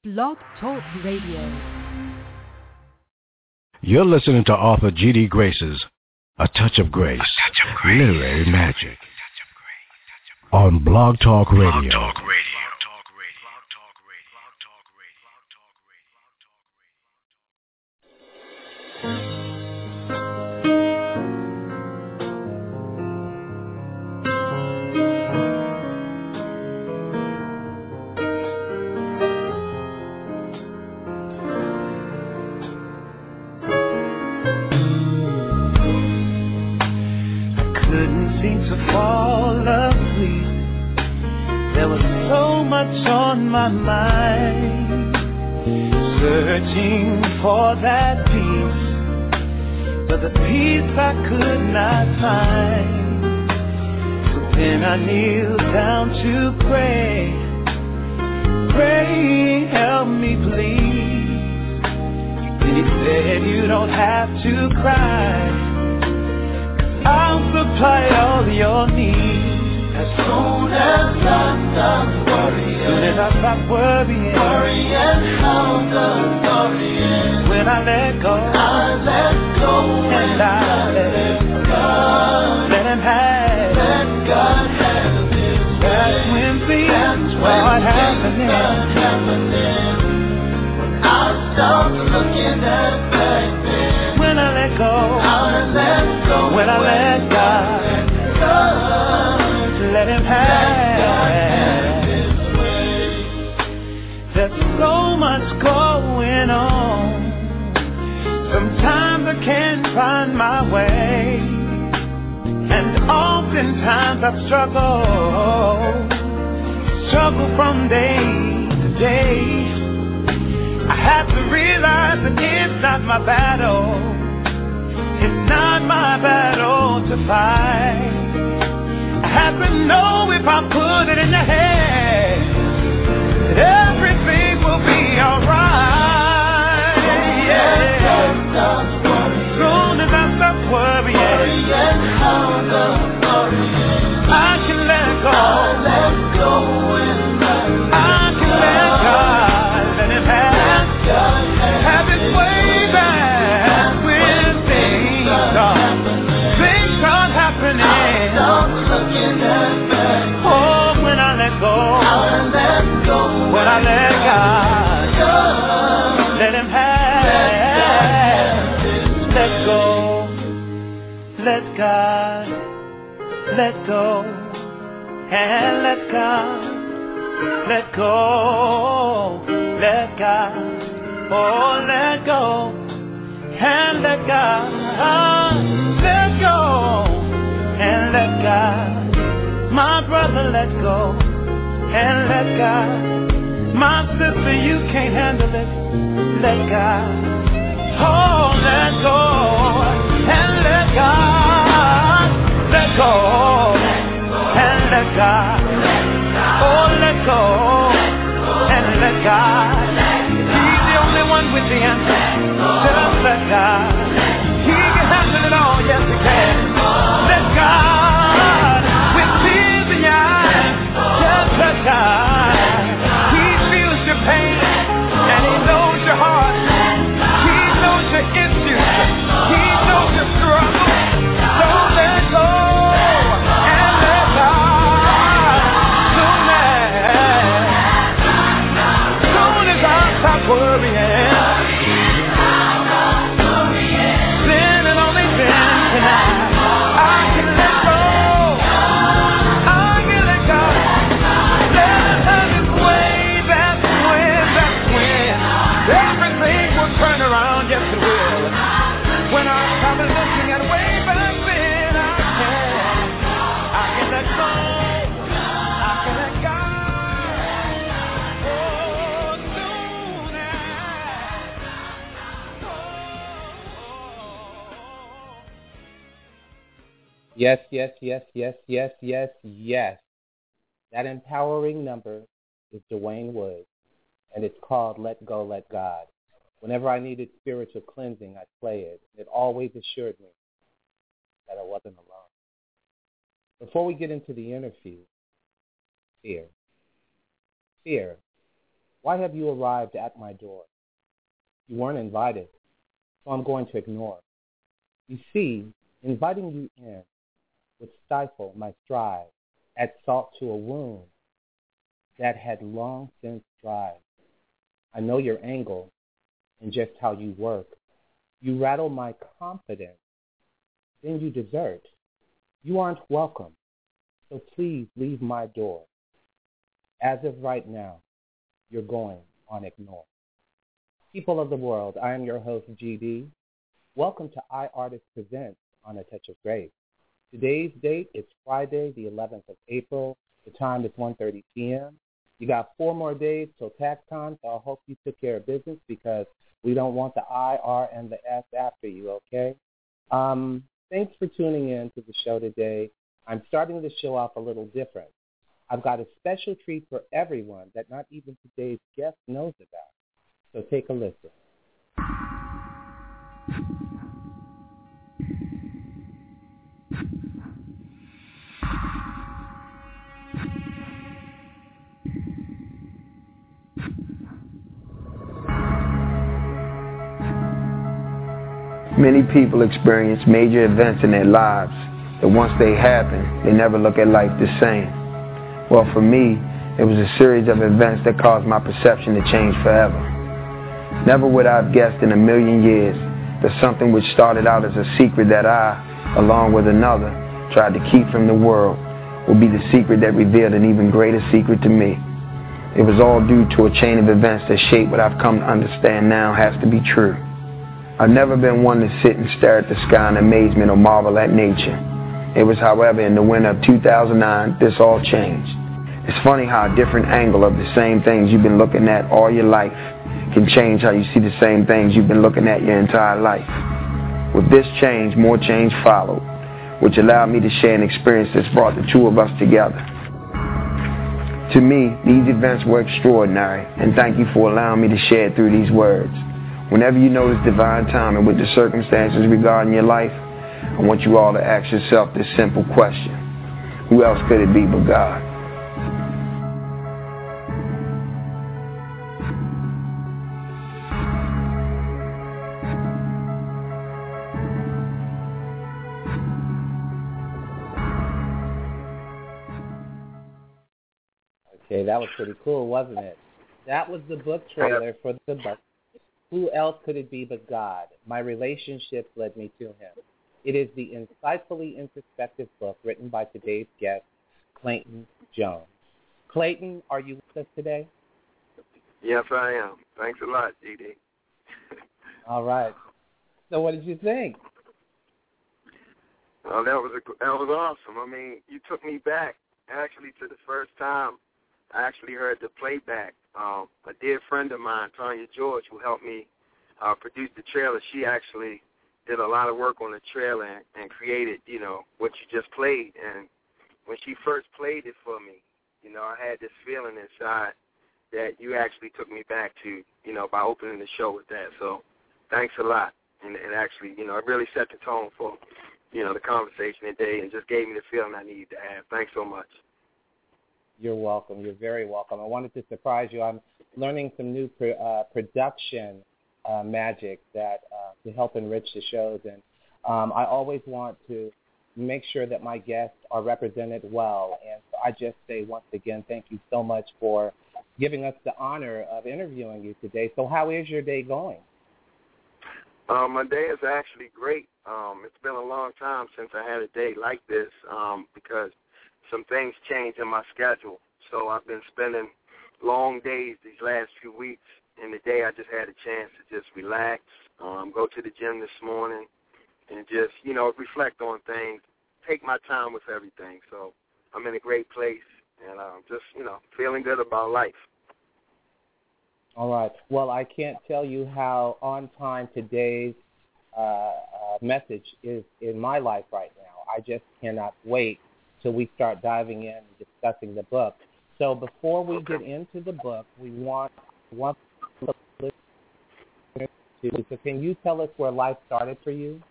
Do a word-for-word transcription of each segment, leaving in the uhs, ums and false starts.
Blog Talk Radio. You're listening to Arthur G D. Grace's A Touch of Grace, touch of Grace. Literary Magic, on Blog Talk Radio. Blog Talk Radio. On my mind, searching for that peace, but the peace I could not find. So then I kneeled down to pray, pray, help me please. Then he said, you don't have to cry, 'cause I'll supply all your needs. As soon as I stop worrying, as soon as I stop worrying, worrying how the story ends. When I let go, I let go, and I let God, let Him have, let God have His way. That's when things start happening. happening. When I stop looking at back then, when I let go, I let go, when I let God, let God. Let Him have His way. There's so much going on. Sometimes I can't find my way, and oftentimes I struggle, struggle from day to day. I have to realize that it's not my battle, it's not my battle to fight. I have to know if I put it in the head that everything will be alright. Yeah. As soon as I stop worrying, I can let go. I can let God let Him have, have His way back when things start, things start happening. Oh, when I let go, when I let God, let Him have, let go, let God, let go, and let God, let go, let God, oh, let go, and let God, let go, and let God. My brother, let go and let God. My sister, you can't handle it. Let God. Oh, let go and let God. Let go and let God. Oh, let go and let God. He's the only one with the answer. Just let God. He can handle it all. Yes, He can. Let God. Let God. He feels your pain and He knows your heart. He knows your issues. He knows your struggle. So let go and let God. Soon as, soon as I stop worrying, sin and only sin tonight, I can let go. Turn around, yes it will. When I stop looking at way back then, I can, I can let go, I can let go. Yes, yes, yes, yes, yes, yes, yes. That empowering number is Dwayne Woods, and it's called Let Go, Let God. Whenever I needed spiritual cleansing, I play it. It always assured me that I wasn't alone. Before we get into the interview, fear. Fear Why have you arrived at my door? You weren't invited, so I'm going to ignore. You see, inviting you in would stifle my stride, add salt to a wound that had long since dried. I know your angle and just how you work. You rattle my confidence, then you desert. You aren't welcome, so please leave my door. As of right now, you're going on ignore. People of the world, I am your host, G D. Welcome to iArtist Presents on A Touch of Grace. Today's date is Friday, the eleventh of April. The time is one thirty p.m. You got four more days till tax time, so I hope you took care of business because we don't want the I, R, and the S after you, okay? Um, thanks for tuning in to the show today. I'm starting the show off a little different. I've got a special treat for everyone that not even today's guest knows about. So take a listen. Many people experience major events in their lives that once they happen, they never look at life the same. Well, for me, it was a series of events that caused my perception to change forever. Never would I have guessed in a million years that something which started out as a secret that I, along with another, tried to keep from the world would be the secret that revealed an even greater secret to me. It was all due to a chain of events that shaped what I've come to understand now has to be true. I've never been one to sit and stare at the sky in amazement or marvel at nature. It was, however, in the winter of two thousand nine, this all changed. It's funny how a different angle of the same things you've been looking at all your life can change how you see the same things you've been looking at your entire life. With this change, more change followed, which allowed me to share an experience that's brought the two of us together. To me, these events were extraordinary, and thank you for allowing me to share it through these words. Whenever you notice divine timing with the circumstances regarding your life, I want you all to ask yourself this simple question. Who else could it be but God? Okay, that was pretty cool, wasn't it? That was the book trailer for the book. Who else could it be but God? My relationships led me to him. It is the insightfully introspective book written by today's guest, Clayton Jones. Clayton, are you with us today? Yes, I am. Thanks a lot, G D. All right. So what did you think? Well, that was a, that was awesome. I mean, you took me back actually to the first time I actually heard the playback. Um, a dear friend of mine, Tanya George, who helped me uh, produce the trailer, she actually did a lot of work on the trailer and, and created, you know, what you just played. And when she first played it for me, you know, I had this feeling inside that you actually took me back to, you know, by opening the show with that. So thanks a lot. And it actually, you know, it really set the tone for, you know, the conversation today and just gave me the feeling I needed to have. Thanks so much. You're welcome. You're very welcome. I wanted to surprise you. I'm learning some new pro, uh, production uh, magic that uh, to help enrich the shows, and um, I always want to make sure that my guests are represented well. And so I just say once again, thank you so much for giving us the honor of interviewing you today. So how is your day going? Um, my day is actually great. Um, it's been a long time since I had a day like this um, because some things changed in my schedule. So I've been spending long days these last few weeks, and today I just had a chance to just relax, um, go to the gym this morning, and just, you know, reflect on things, take my time with everything. So I'm in a great place, and um, just, you know, feeling good about life. All right. Well, I can't tell you how on time today's uh, uh, message is in my life right now. I just cannot wait till we start diving in and discussing the book. So before we okay. get into the book, we want want to listen to. So can you tell us where life started for you?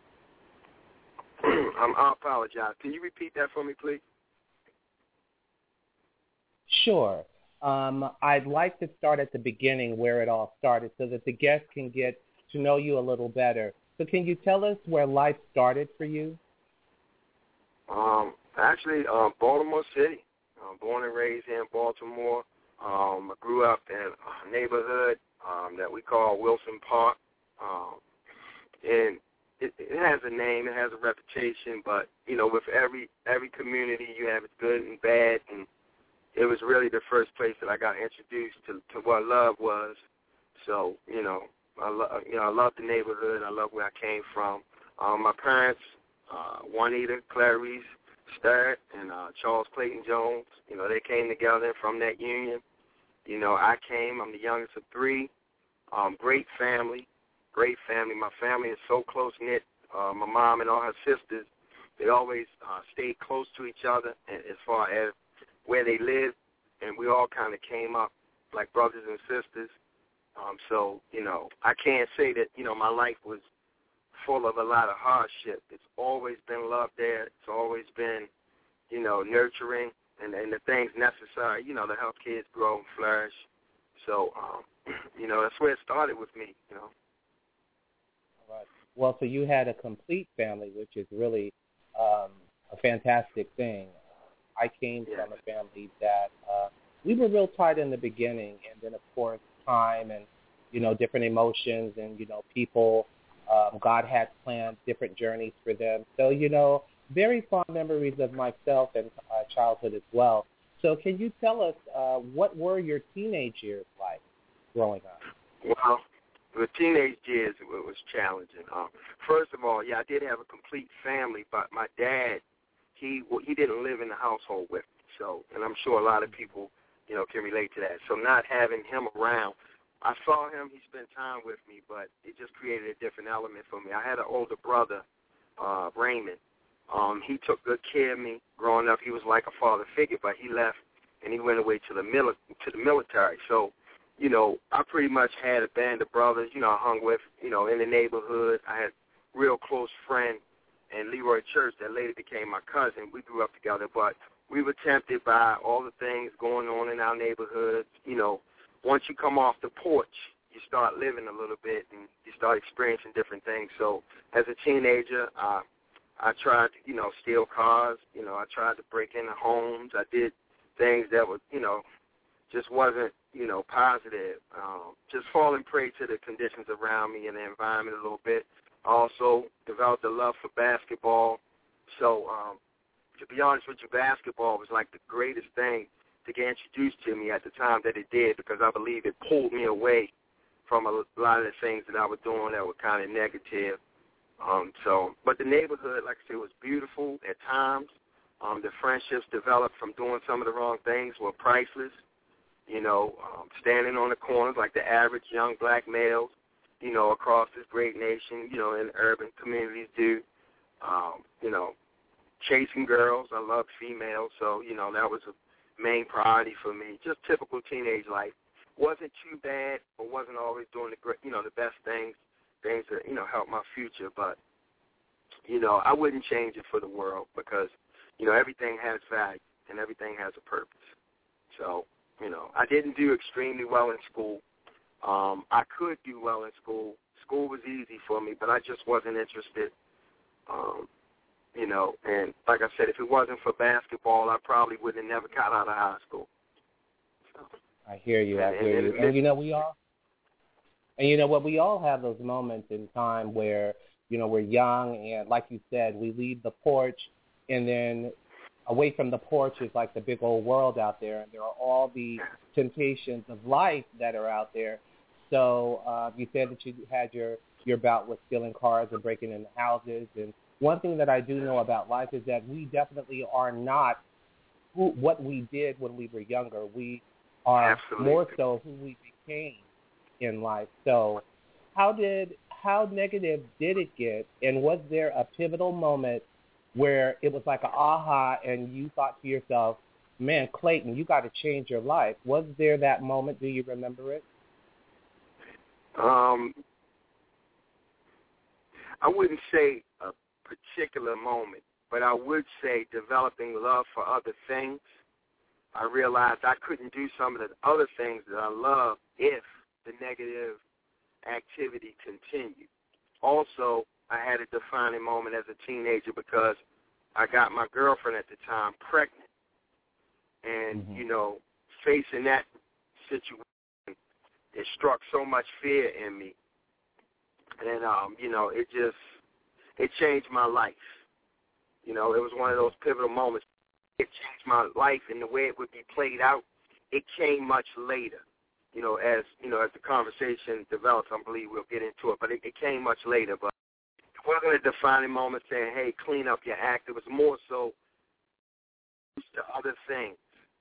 um, I apologize. Can you repeat that for me, please? Sure. Um, I'd like to start at the beginning where it all started so that the guests can get to know you a little better. So can you tell us where life started for you? Um, actually, uh, Baltimore City. Uh, born and raised in Baltimore. Um, I grew up in a neighborhood um, that we call Wilson Park. Um, and it, it has a name, it has a reputation, but, you know, with every every community, you have its good and bad, and it was really the first place that I got introduced to, to what love was. So, you know, I love, you know, I love the neighborhood. I love where I came from. Um, my parents, uh, Juanita Clarice Starrett and uh, Charles Clayton Jones, you know, they came together from that union. You know, I came. I'm the youngest of three. Um, great family, great family. My family is so close-knit. Uh, my mom and all her sisters, they always uh, stayed close to each other as far as where they lived, and we all kind of came up like brothers and sisters. Um, so, you know, I can't say that, you know, my life was full of a lot of hardship. It's always been love there. It's always been, you know, nurturing and, and the things necessary, you know, to help kids grow and flourish. So, um, you know, that's where it started with me, you know. All right. Well, so you had a complete family, which is really um, a fantastic thing. I came yeah. from a family that uh, we were real tight in the beginning, and then, of course, time and, you know, different emotions and, you know, people, um, God had planned different journeys for them. So, you know, very fond memories of myself and uh, childhood as well. So can you tell us uh, what were your teenage years like growing up? Well, the teenage years, it was challenging. Um, first of all, yeah, I did have a complete family, but my dad, he he didn't live in the household with me. So, and I'm sure a lot of people, you know, can relate to that. So not having him around, I saw him, he spent time with me, but it just created a different element for me. I had an older brother, uh, Raymond. Um, he took good care of me growing up. He was like a father figure, but he left and he went away to the mili- to the military. So, you know, I pretty much had a band of brothers, you know, I hung with, you know, in the neighborhood. I had a real close friend and Leroy Church that later became my cousin. We grew up together, but we were tempted by all the things going on in our neighborhood. You know, once you come off the porch, you start living a little bit and you start experiencing different things. So as a teenager, uh, I tried to, you know, steal cars. You know, I tried to break into homes. I did things that were, you know, just wasn't, you know, positive. Um, just falling prey to the conditions around me and the environment a little bit. Also developed a love for basketball. So um, to be honest with you, basketball was like the greatest thing to get introduced to me at the time that it did, because I believe it pulled me away from a lot of the things that I was doing that were kind of negative. Um, so, but the neighborhood, like I said, was beautiful at times. Um, the friendships developed from doing some of the wrong things were priceless. You know, um, standing on the corners like the average young black males, you know, across this great nation, you know, in urban communities do. Um, you know, chasing girls. I love females, so, you know, that was a main priority for me. Just typical teenage life. Wasn't too bad, but wasn't always doing the great, you know, the best things, things that, you know, help my future. But, you know, I wouldn't change it for the world because, you know, everything has value and everything has a purpose. So, you know, I didn't do extremely well in school. Um, I could do well in school. School was easy for me, but I just wasn't interested. Um, you know, and like I said, if it wasn't for basketball, I probably would have never got out of high school. So, I hear you. I and, hear and, you. and, And you know, we all, and you know what, we all have those moments in time where, you know, we're young and, like you said, we leave the porch, and then away from the porch is like the big old world out there, and there are all the temptations of life that are out there. So uh, you said that you had your, your bout with stealing cars and breaking into houses. And one thing that I do know about life is that we definitely are not who, what we did when we were younger. We are Absolutely. more so who we became in life. So how did how negative did it get, and was there a pivotal moment where it was like an aha and you thought to yourself, man, Clayton, you got to change your life? Was there that moment? Do you remember it? Um, I wouldn't say a particular moment, but I would say developing love for other things I realized I couldn't do some of the other things that I love if the negative activity continued. Also, I had a defining moment as a teenager because I got my girlfriend at the time pregnant. And, mm-hmm. you know, facing that situation, it struck so much fear in me. And, um, you know, it just, it changed my life. You know, it was one of those pivotal moments. It changed my life, and the way it would be played out, it came much later. You know, as, you know, as the conversation develops, I believe we'll get into it, but it, it came much later. But it wasn't a defining moment saying, hey, clean up your act. It was more so to other things.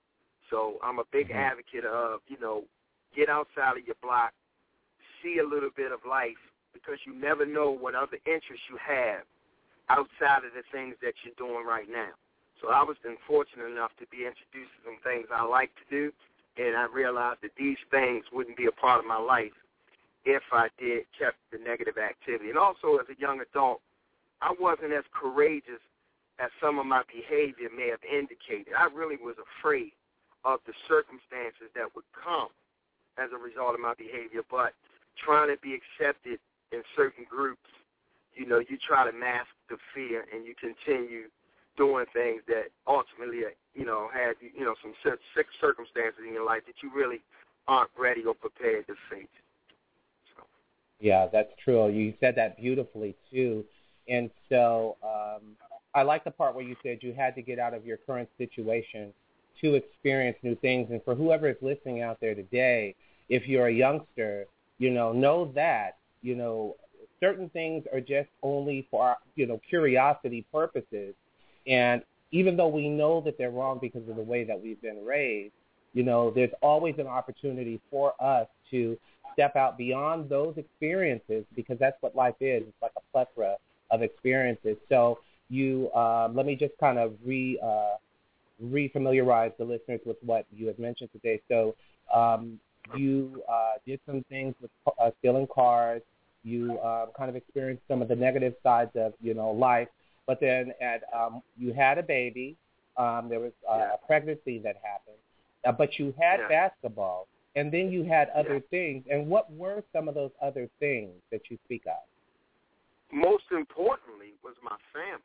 So I'm a big mm-hmm. advocate of, you know, get outside of your block, see a little bit of life, because you never know what other interests you have outside of the things that you're doing right now. So I was then fortunate enough to be introduced to some things I like to do, and I realized that these things wouldn't be a part of my life if I did kept the negative activity. And also as a young adult, I wasn't as courageous as some of my behavior may have indicated. I really was afraid of the circumstances that would come as a result of my behavior, but trying to be accepted in certain groups, you know, you try to mask the fear and you continue doing things that ultimately, you know, had, you know, some circumstances in your life that you really aren't ready or prepared to face. So. Yeah, that's true. You said that beautifully, too. And so um, I like the part where you said you had to get out of your current situation to experience new things. And for whoever is listening out there today, if you're a youngster, you know, know that, you know, certain things are just only for, you know, curiosity purposes. And even though we know that they're wrong because of the way that we've been raised, you know, there's always an opportunity for us to step out beyond those experiences, because that's what life is. It's like a plethora of experiences. So you, uh, let me just kind of re, uh, re-familiarize the listeners with what you have mentioned today. So um, you uh, did some things with uh, stealing cars. You uh, kind of experienced some of the negative sides of, you know, life. But then at, um, you had a baby. Um, there was uh, yeah. a pregnancy that happened. Uh, but you had yeah. basketball, and then you had other yeah. things. And what were some of those other things that you speak of? Most importantly was my family.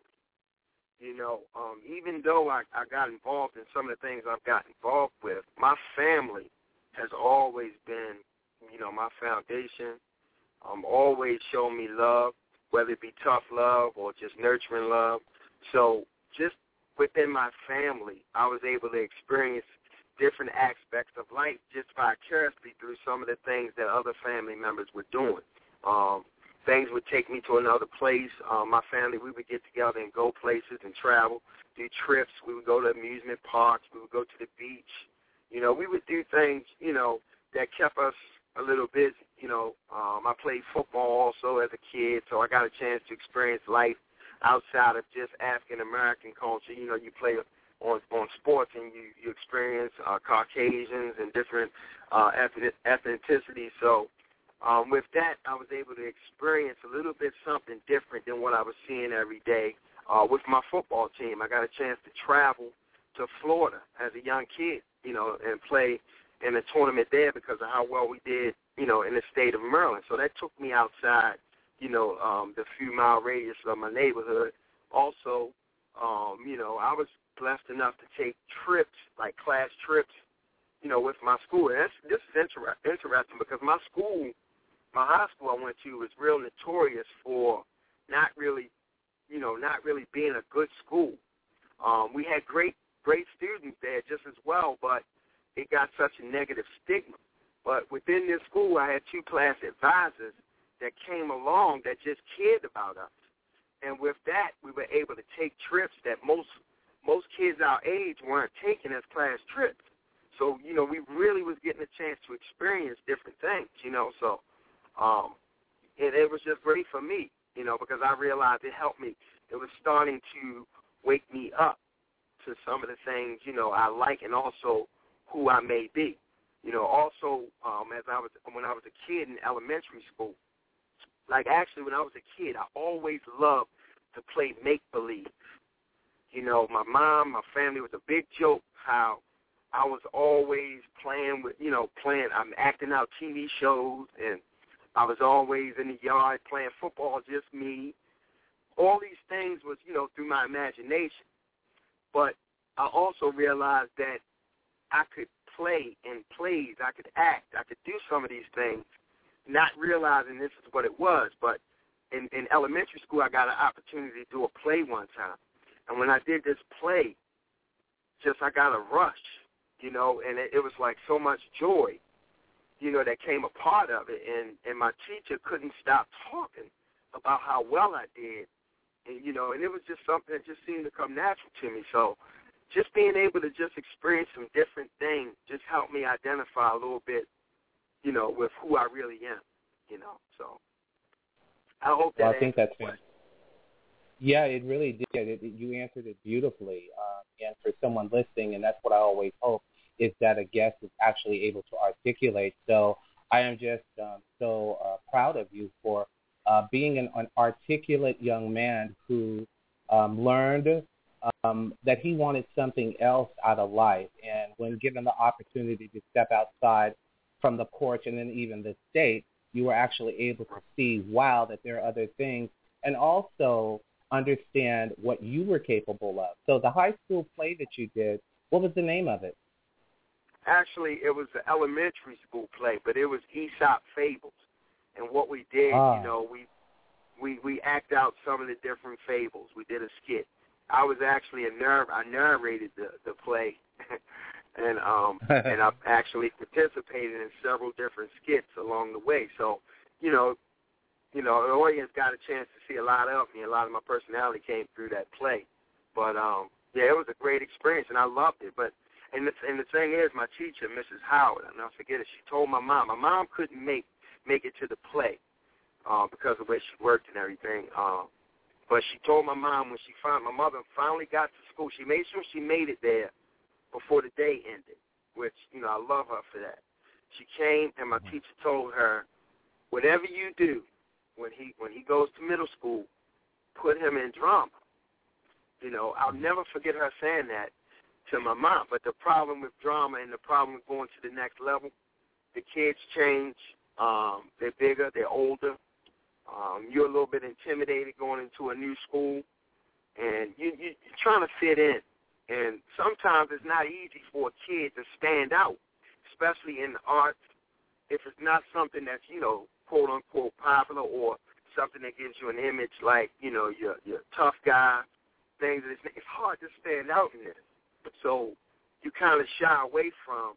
You know, um, even though I, I got involved in some of the things I've got involved with, my family has always been, you know, my foundation. Um, always shown me love, whether it be tough love or just nurturing love. So just within my family, I was able to experience different aspects of life just vicariously through some of the things that other family members were doing. Um, things would take me to another place. Um, my family, we would get together and go places and travel, do trips. We would go to amusement parks. We would go to the beach. You know, we would do things, you know, that kept us a little busy. You know, um, I played football also as a kid, so I got a chance to experience life outside of just African-American culture. You know, you play on on sports and you, you experience uh, Caucasians and different uh, ethnicities. So um, with that, I was able to experience a little bit something different than what I was seeing every day uh, with my football team. I got a chance to travel to Florida as a young kid, you know, and play in a tournament there because of how well we did, you know, in the state of Maryland. So that took me outside, you know, um, the few mile radius of my neighborhood. Also, um, you know, I was blessed enough to take trips, like class trips, you know, with my school. And that's, this is inter- interesting because my school, my high school I went to was real notorious for not really, you know, not really being a good school. Um, we had great, great students there just as well, but it got such a negative stigma. But within this school, I had two class advisors that came along that just cared about us. And with that, we were able to take trips that most most kids our age weren't taking as class trips. So, you know, we really was getting a chance to experience different things, you know. So um, it, it was just great for me, you know, because I realized it helped me. It was starting to wake me up to some of the things, you know, I like and also who I may be. You know, also um, as I was when I was a kid in elementary school, like actually when I was a kid, I always loved to play make-believe. You know, my mom, my family was a big joke how I was always playing with, you know, playing, I'm acting out T V shows, and I was always in the yard playing football, just me. All these things was, you know, through my imagination. But I also realized that I could play in plays, I could act, I could do some of these things, not realizing this is what it was. But in, in elementary school, I got an opportunity to do a play one time. And when I did this play, just I got a rush, you know, and it, it was like so much joy, you know, that came a part of it. And, and my teacher couldn't stop talking about how well I did. And, you know, and it was just something that just seemed to come natural to me. So just being able to just experience some different things just helped me identify a little bit, you know, with who I really am, you know. So I hope that well, I think that's it. Yeah, it really did. It, it, you answered it beautifully. Uh, and for someone listening, and that's what I always hope, is that a guest is actually able to articulate. So I am just um, so uh, proud of you for uh, being an, an articulate young man who um, learned um, that he wanted something else out of life. And when given the opportunity to step outside from the porch and then even the state, you were actually able to see, wow, that there are other things. And also understand what you were capable of. So the high school play that you did, what was the name of it? Actually, it was the elementary school play, but it was Aesop Fables. And what we did, ah. you know, we we we act out some of the different fables. We did a skit. I was actually a narr- I narrated the the play, and um and I actually participated in several different skits along the way. So, you know, you know, the audience got a chance to see a lot of me. A lot of my personality came through that play. But um yeah, it was a great experience, and I loved it. But and the, and the thing is, my teacher, Missus Howard, I'll never forget it. She told my mom. My mom couldn't make make it to the play uh, because of where she worked and everything. Uh, but she told my mom when she found my mother finally got to school. She made sure she made it there before the day ended, which, you know, I love her for that. She came, and my teacher told her, whatever you do when he when he goes to middle school, put him in drama. You know, I'll never forget her saying that to my mom. But the problem with drama and the problem with going to the next level, the kids change. Um, they're bigger. They're older. Um, you're a little bit intimidated going into a new school, and you, you, you're trying to fit in. And sometimes it's not easy for a kid to stand out, especially in the arts, if it's not something that's, you know, quote-unquote popular or something that gives you an image like, you know, you're, you're a tough guy, things. It's, it's hard to stand out in this. So you kind of shy away from,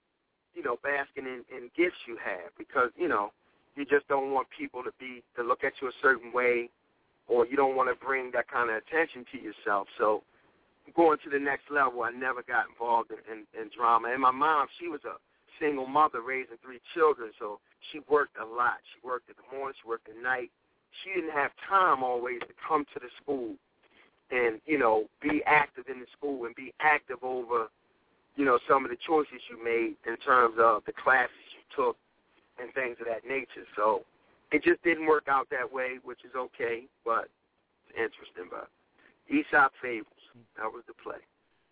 you know, basking in, in gifts you have because, you know, you just don't want people to be, to look at you a certain way, or you don't want to bring that kind of attention to yourself. So going to the next level, I never got involved in, in, in drama. And my mom, she was a single mother raising three children, so she worked a lot. She worked in the morning, she worked at night. She didn't have time always to come to the school and, you know, be active in the school and be active over, you know, some of the choices you made in terms of the classes you took and things of that nature. So it just didn't work out that way, which is okay, but it's interesting. But Aesop Fables, that was the play.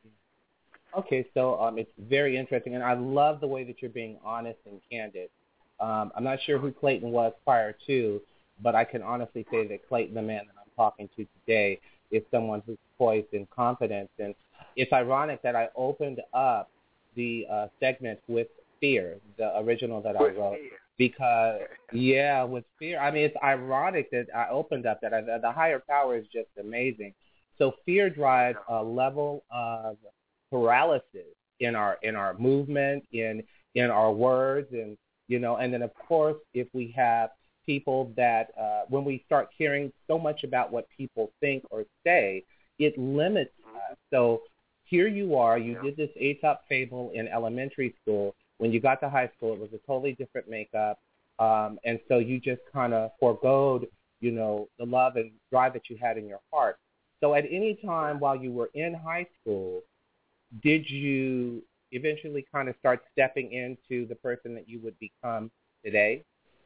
Okay, so um, it's very interesting, and I love the way that you're being honest and candid. Um, I'm not sure who Clayton was prior to, but I can honestly say that Clayton, the man that I'm talking to today, is someone who's poised and confident. And it's ironic that I opened up the uh, segment with Fear, the original that I wrote, because, yeah, with Fear. I mean, it's ironic that I opened up that. I, the higher power is just amazing. So Fear drives a level of paralysis in our in our movement, in in our words, and, you know, and then, of course, if we have people that, uh, when we start caring so much about what people think or say, it limits us. So here you are, you did this Aesop fable in elementary school. When you got to high school, it was a totally different makeup, um, and so you just kind of foregoed, you know, the love and drive that you had in your heart. So at any time while you were in high school, did you eventually kind of start stepping into the person that you would become today?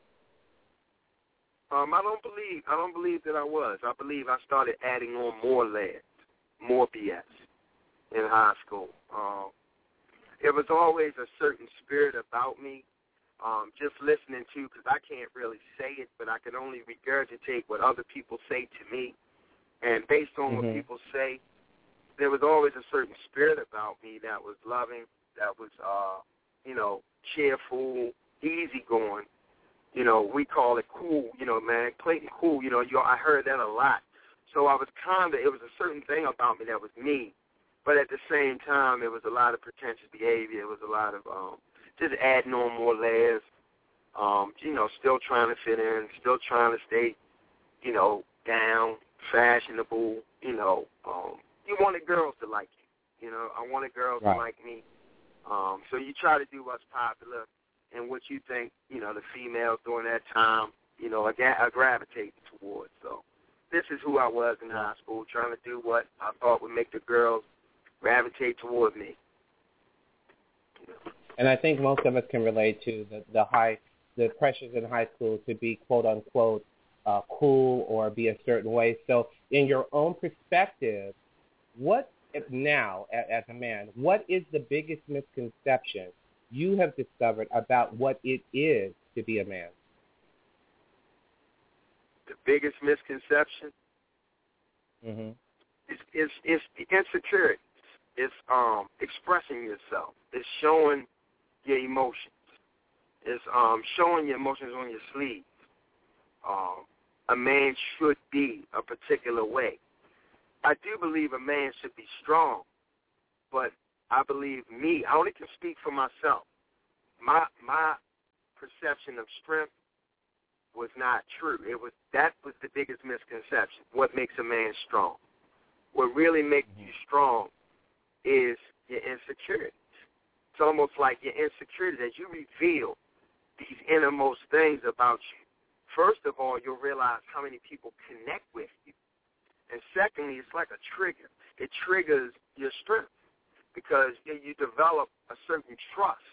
Um, I don't believe I don't believe that I was. I believe I started adding on more lead, more B S in high school. Um, there was always a certain spirit about me. Um, just listening to, because I can't really say it, but I can only regurgitate what other people say to me. And based on mm-hmm. what people say, there was always a certain spirit about me that was loving, that was, uh, you know, cheerful, easygoing. You know, we call it cool, you know, man, Clayton cool, you know, you, I heard that a lot. So I was kind of, it was a certain thing about me that was me, but at the same time, it was a lot of pretentious behavior. It was a lot of um, just adding on more layers, um, you know, still trying to fit in, still trying to stay, you know, down, fashionable, you know. Um, you wanted girls to like you, you know. I wanted girls right. to like me. Um, so you try to do what's popular and what you think, you know, the females during that time, you know, are, are gravitating towards. So this is who I was in high school, trying to do what I thought would make the girls gravitate toward me. And I think most of us can relate to the, the high, the pressures in high school to be quote unquote uh, cool or be a certain way. So, in your own perspective, what now as, as a man, what is the biggest misconception you have discovered about what it is to be a man? The biggest misconception mm-hmm. is is is the insecurity. It's um expressing yourself. It's showing your emotions. It's um showing your emotions on your sleeve. Um, a man should be a particular way. I do believe a man should be strong, but I believe me, I only can speak for myself. My my perception of strength was not true. It was that was the biggest misconception. What makes a man strong? What really makes mm-hmm. you strong is your insecurities. It's almost like your insecurities as you reveal these innermost things about you. First of all, you'll realize how many people connect with you. And secondly, it's like a trigger. It triggers your strength because you develop a certain trust.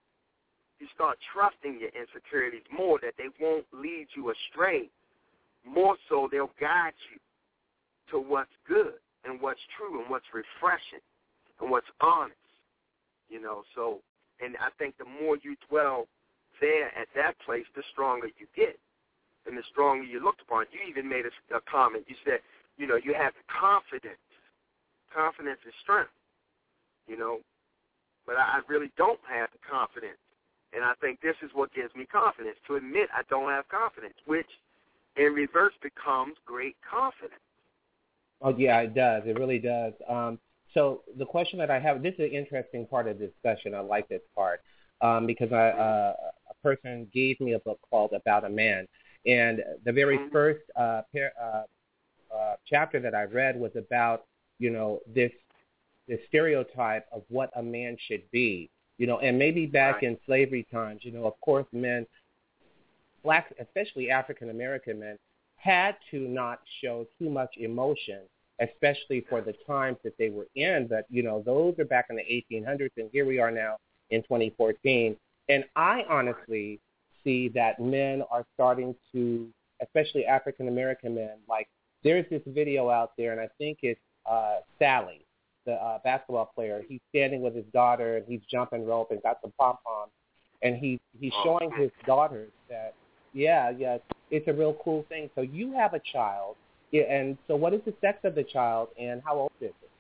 You start trusting your insecurities more, that they won't lead you astray. More so, they'll guide you to what's good and what's true and what's refreshing and what's honest. You know, so, and I think the more you dwell there at that place, the stronger you get and the stronger you looked upon. You even made a, a comment. You said, you know, you have confidence. Confidence is strength, you know. But I, I really don't have the confidence. And I think this is what gives me confidence, to admit I don't have confidence, which in reverse becomes great confidence. Oh, yeah, it does. It really does. Um, so the question that I have, this is an interesting part of the discussion. I like this part um, because I, uh, a person gave me a book called About a Man. And the very mm-hmm. first uh, pair, uh, uh, chapter that I read was about, you know, this, this stereotype of what a man should be. You know, and maybe back right. in slavery times, you know, of course, men, blacks, especially African-American men, had to not show too much emotion, especially for the times that they were in. But, you know, those are back in the eighteen hundreds, and here we are now in twenty fourteen. And I honestly see that men are starting to, especially African-American men, like there's this video out there, and I think it's uh, Sally, the uh, basketball player. He's standing with his daughter, and he's jumping rope and got some pom-poms. And he, he's showing his daughters that, yeah, yeah, it's a real cool thing. So you have a child, yeah, and so what is the sex of the child, and how old is it?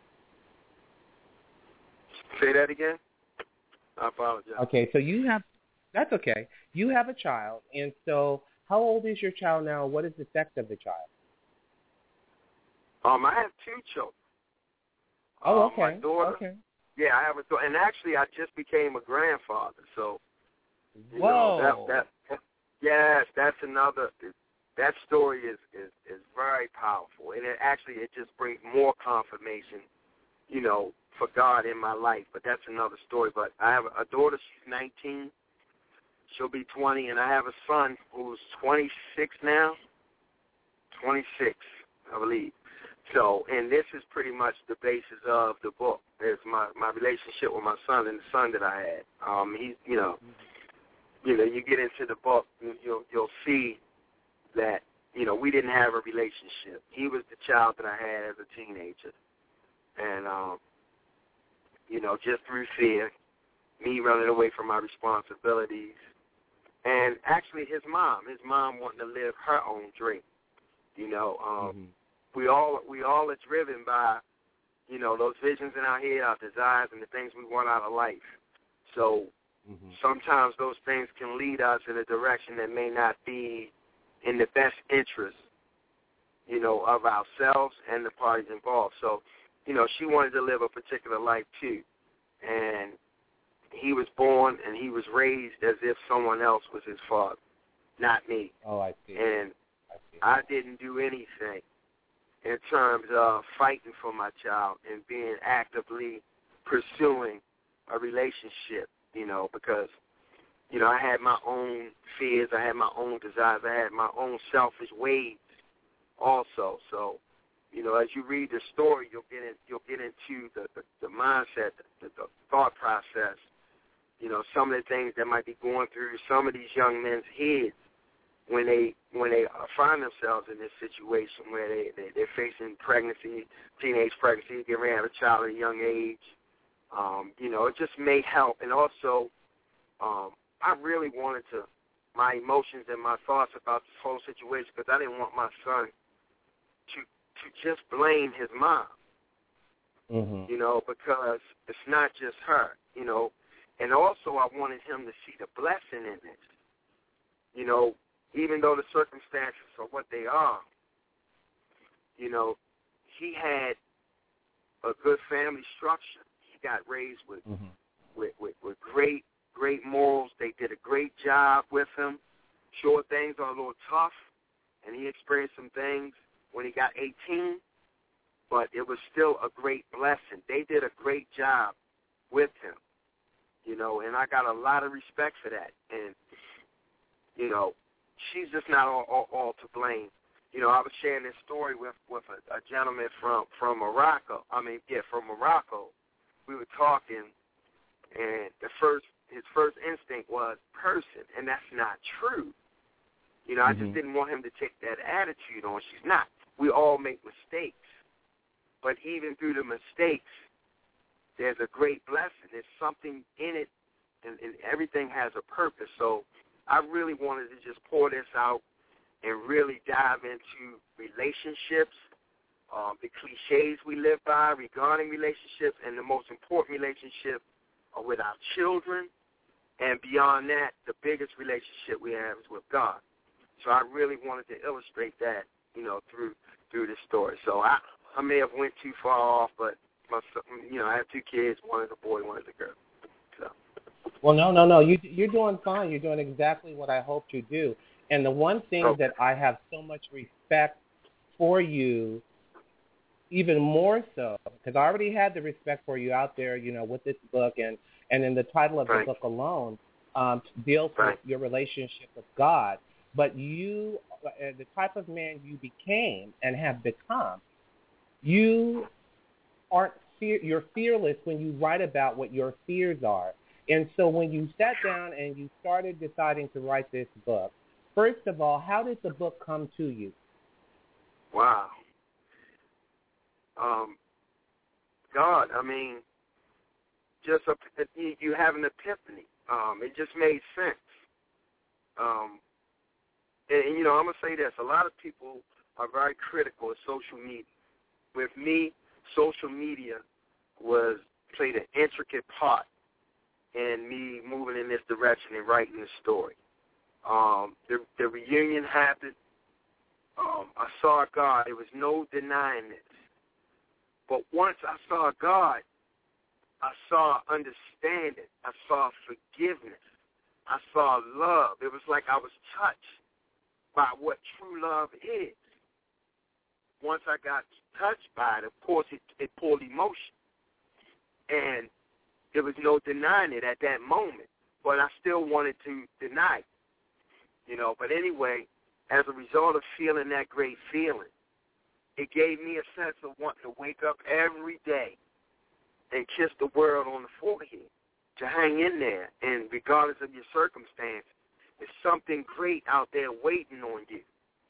Say that again? I apologize. Okay, so you have, that's okay. You have a child, and so how old is your child now? What is the sex of the child? Um, I have two children. Oh, um, okay. My daughter, okay. Yeah, I have a daughter, and actually, I just became a grandfather. So, you Whoa. know, that, that, yes, that's another. That story is, is is very powerful, and it actually it just brings more confirmation, you know, for God in my life. But that's another story. But I have a daughter. She's nineteen. She'll be twenty, and I have a son who's twenty-six now. twenty-six, I believe. So, and this is pretty much the basis of the book. It's my, my relationship with my son and the son that I had. Um, he, you know, you know, you get into the book, you, you'll you'll see that, you know, we didn't have a relationship. He was the child that I had as a teenager, and um, you know, just through fear, me running away from my responsibilities, and actually his mom, his mom wanting to live her own dream. You know, um, mm-hmm. we all we all are driven by, you know, those visions in our head, our desires, and the things we want out of life. So mm-hmm. sometimes those things can lead us in a direction that may not be in the best interest, you know, of ourselves and the parties involved. So, you know, she wanted to live a particular life too. And he was born and he was raised as if someone else was his father, not me. Oh, I see. And I see. I didn't do anything in terms of fighting for my child and being actively pursuing a relationship, you know, because, you know, I had my own fears, I had my own desires, I had my own selfish ways also. So, you know, as you read the story, you'll get in, you'll get into the, the, the mindset, the, the thought process, you know, some of the things that might be going through some of these young men's heads when they when they find themselves in this situation where they, they, they're facing pregnancy, teenage pregnancy, getting ready to have a child at a young age. Um, you know, it just may help. And also, um, I really wanted to, my emotions and my thoughts about this whole situation, because I didn't want my son to to just blame his mom, mm-hmm. you know, because it's not just her, you know. And also I wanted him to see the blessing in this. You know, even though the circumstances are what they are, you know, he had a good family structure. He got raised with, mm-hmm. with, with, with great, great morals. They did a great job with him. Sure, things are a little tough, and he experienced some things when he got eighteen, but it was still a great blessing. They did a great job with him, you know, and I got a lot of respect for that. And, you know, she's just not all, all, all to blame. You know, I was sharing this story with, with a, a gentleman from, from Morocco. I mean, yeah, from Morocco. We were talking, and the first his first instinct was person, and that's not true. You know, mm-hmm. I just didn't want him to take that attitude on. She's not. We all make mistakes. But even through the mistakes, there's a great blessing. There's something in it, and, and everything has a purpose. So I really wanted to just pour this out and really dive into relationships, um, the cliches we live by regarding relationships, and the most important relationship are with our children. And beyond that, the biggest relationship we have is with God. So I really wanted to illustrate that, you know, through through this story. So I, I may have went too far off, but my, you know, I have two kids. One is a boy, one is a girl. So. Well, no, no, no. You, you're doing fine. You're doing exactly what I hoped you do. And the one thing oh. that I have so much respect for you, even more so, because I already had the respect for you out there, you know, with this book, and, and in the title of right. the book alone um, deals right. with your relationship with God. But you, uh, the type of man you became and have become, you aren't fear, you're fearless when you write about what your fears are. And so when you sat down and you started deciding to write this book, first of all, how did the book come to you? Wow. Um, God, I mean, just a, you have an epiphany. Um, it just made sense. Um, and, and, you know, I'm going to say this. A lot of people are very critical of social media. With me, social media was played an intricate part in me moving in this direction and writing this story. Um, the, the reunion happened. Um, I saw God. There was no denying this. But once I saw God, I saw understanding. I saw forgiveness. I saw love. It was like I was touched by what true love is. Once I got touched by it, of course, it, it pulled emotion. And there was no denying it at that moment. But I still wanted to deny it. You know, but anyway, as a result of feeling that great feeling, it gave me a sense of wanting to wake up every day and kiss the world on the forehead, to hang in there, and regardless of your circumstance, there's something great out there waiting on you,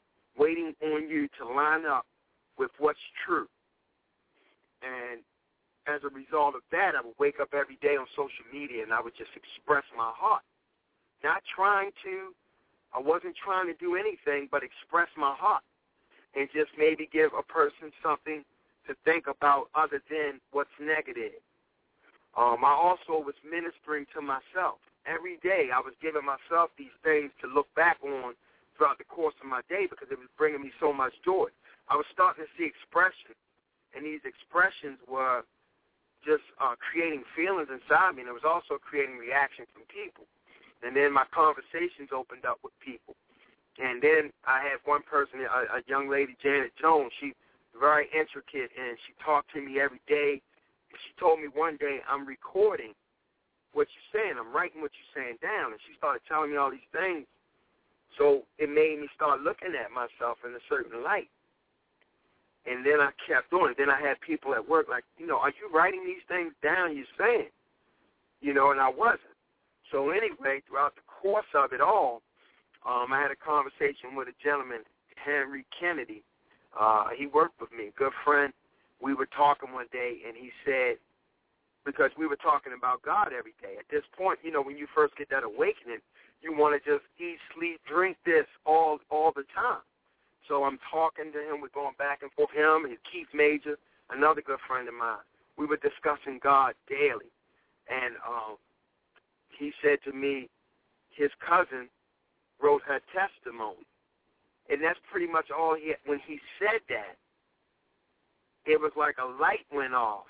waiting on you to line up with what's true. And as a result of that, I would wake up every day on social media and I would just express my heart. Not trying to, I wasn't trying to do anything but express my heart and just maybe give a person something to think about other than what's negative. Um, I also was ministering to myself. Every day I was giving myself these things to look back on throughout the course of my day because it was bringing me so much joy. I was starting to see expressions, and these expressions were just uh, creating feelings inside me, and it was also creating reaction from people. And then my conversations opened up with people. And then I had one person, a, a young lady, Janet Jones. She's very intricate, and she talked to me every day. She told me one day, I'm recording what you're saying. I'm writing what you're saying down. And she started telling me all these things. So it made me start looking at myself in a certain light. And then I kept doing it. Then I had people at work like, you know, are you writing these things down you're saying? You know, and I wasn't. So anyway, throughout the course of it all, um, I had a conversation with a gentleman, Henry Kennedy. Uh, he worked with me, good friend. We were talking one day, and he said, because we were talking about God every day. At this point, you know, when you first get that awakening, you want to just eat, sleep, drink this all all the time. So I'm talking to him. We're going back and forth. Him and Keith Major, another good friend of mine. We were discussing God daily. And um, he said to me, his cousin wrote her testimony. And that's pretty much all he had. When he said that, it was like a light went off.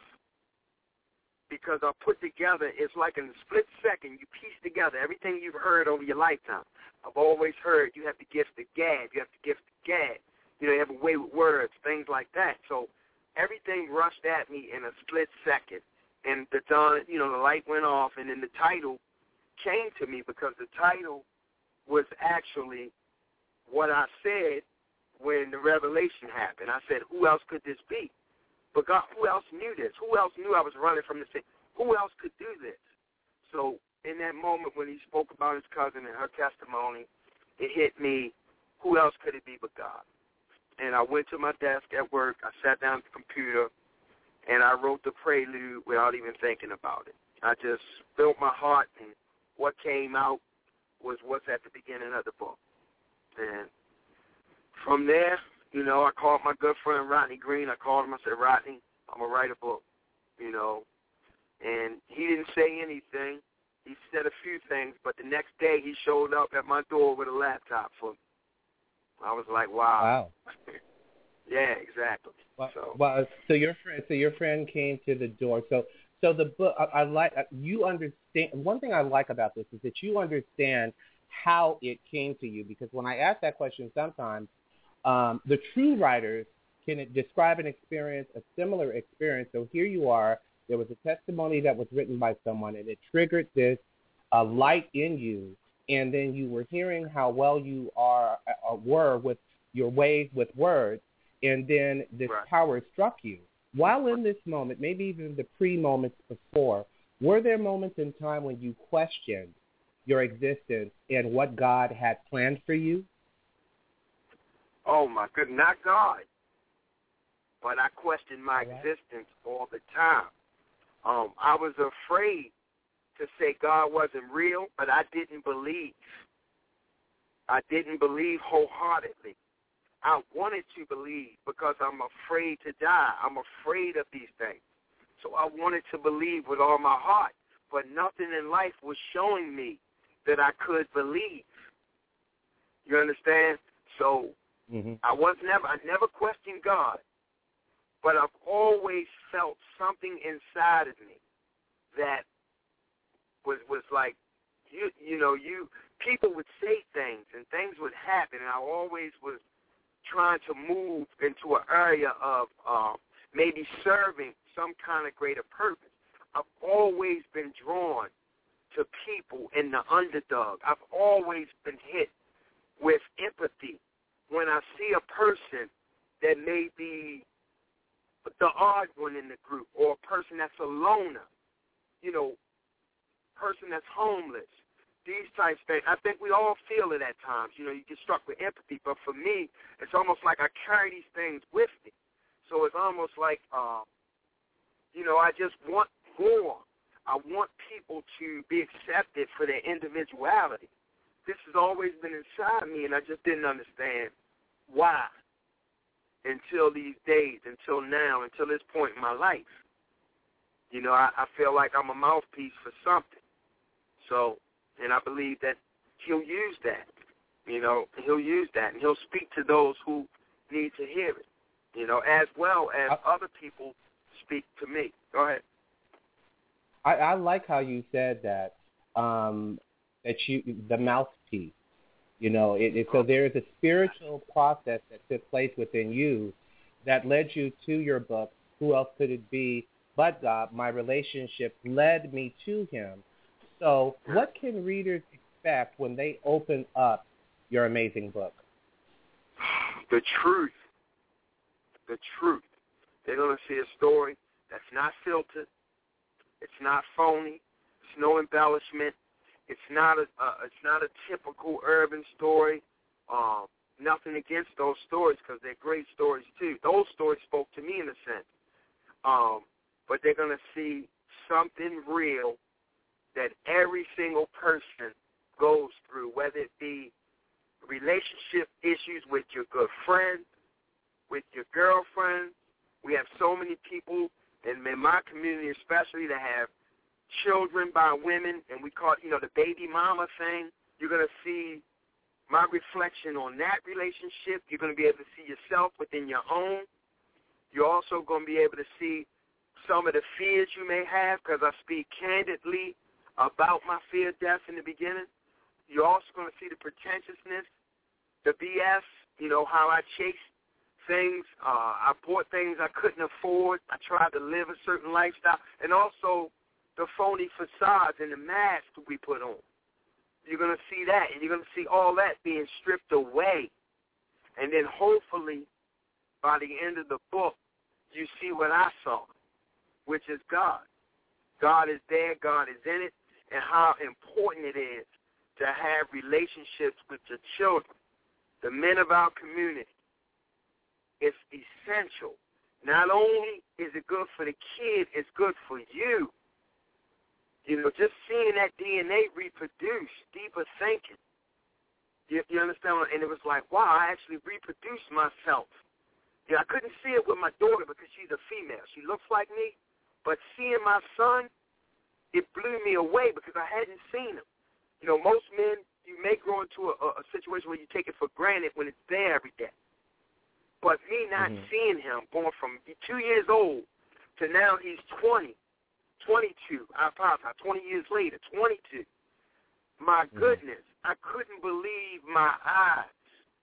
Because I put together, it's like in a split second, you piece together everything you've heard over your lifetime. I've always heard you have the gift of gab, you have the gift of gab. You know, you have a way with words, things like that. So everything rushed at me in a split second. And the dawn, you know, the light went off, and then the title came to me because the title was actually what I said when the revelation happened. I said, who else could this be? But God, who else knew this? Who else knew I was running from the sin? Who else could do this? So in that moment when he spoke about his cousin and her testimony, it hit me, who else could it be but God? And I went to my desk at work. I sat down at the computer, and I wrote the prelude without even thinking about it. I just filled my heart, and what came out was what's at the beginning of the book. And from there, you know, I called my good friend Rodney Green. I called him. I said, Rodney, I'm going to write a book, you know. And he didn't say anything. He said a few things, but the next day he showed up at my door with a laptop for me. I was like, wow. Wow. Yeah, exactly. Well, so, well, so your friend, so your friend came to the door. So, so the book, I, I like you understand. One thing I like about this is that you understand how it came to you, because when I ask that question, sometimes um, the true writers can describe an experience, a similar experience. So here you are. There was a testimony that was written by someone, and it triggered this uh, light in you. And then you were hearing how well you are uh, were with your ways with words, and then this right. power struck you. While in this moment, maybe even the pre-moments before, were there moments in time when you questioned your existence and what God had planned for you? Oh, my goodness, not God. But I questioned my All right. existence all the time. Um, I was afraid to say God wasn't real, but I didn't believe. I didn't believe wholeheartedly. I wanted to believe because I'm afraid to die. I'm afraid of these things. So I wanted to believe with all my heart, but nothing in life was showing me that I could believe. You understand? So mm-hmm. I was never, I never questioned God, but I've always felt something inside of me that was was like, you you know, you people would say things and things would happen, and I always was trying to move into an area of uh, maybe serving some kind of greater purpose. I've always been drawn to people in the underdog. I've always been hit with empathy when I see a person that may be the odd one in the group, or a person that's a loner, you know, person that's homeless, these types of things. I think we all feel it at times. You know, you get struck with empathy, but for me, it's almost like I carry these things with me. So it's almost like uh, you know, I just want more. I want people to be accepted for their individuality. This has always been inside me, and I just didn't understand why until these days, until now, until this point in my life. You know, I, I feel like I'm a mouthpiece for something. So, and I believe that he'll use that. You know, he'll use that, and he'll speak to those who need to hear it, you know, as well as I, other people speak to me. Go ahead. I, I like how you said that, um, that you, the mouthpiece, you know, it, it, so there is a spiritual process that took place within you that led you to your book. Who else could it be but God? My relationship led me to him. So what can readers expect when they open up your amazing book? The truth. The truth. They're going to see a story that's not filtered. It's not phony. It's no embellishment. It's not a uh, it's not a typical urban story. Um, nothing against those stories because they're great stories too. Those stories spoke to me in a sense. Um, but they're going to see something real that every single person goes through, whether it be relationship issues with your good friend, with your girlfriend. We have so many people, and in my community especially, that have children by women, and we call it, you know, the baby mama thing. You're going to see my reflection on that relationship. You're going to be able to see yourself within your own. You're also going to be able to see some of the fears you may have because I speak candidly about my fear of death in the beginning. You're also going to see the pretentiousness, the B S, you know, how I chased things. Uh, I bought things I couldn't afford. I tried to live a certain lifestyle. And also the phony facades and the masks we put on. You're going to see that, and you're going to see all that being stripped away. And then hopefully by the end of the book, you see what I saw, which is God. God is there. God is in it, and how important it is to have relationships with your children, the men of our community. It's essential. Not only is it good for the kid, it's good for you. You know, just seeing that D N A reproduce, deeper thinking. You, you understand? And it was like, wow, I actually reproduced myself. You know, I couldn't see it with my daughter because she's a female. She looks like me. But seeing my son, it blew me away because I hadn't seen him. You know, most men, you may grow into a, a situation where you take it for granted when it's there every day. But me not mm-hmm. seeing him, going from two years old to now he's twenty, twenty-two, I apologize, twenty years later, twenty-two. My mm-hmm. goodness, I couldn't believe my eyes.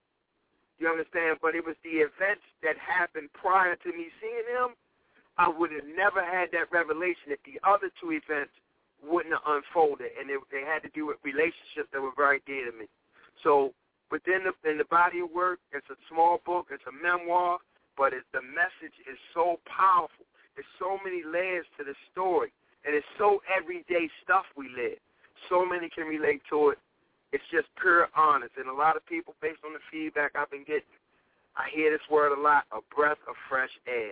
You understand? But it was the events that happened prior to me seeing him. I would have never had that revelation if the other two events wouldn't have unfolded, and they, they had to do with relationships that were very dear to me. So within the, in the body of work, it's a small book, it's a memoir, but it's, the message is so powerful. There's so many layers to the story, and it's so everyday stuff we live. So many can relate to it. It's just pure honest, and a lot of people, based on the feedback I've been getting, I hear this word a lot, a breath of fresh air.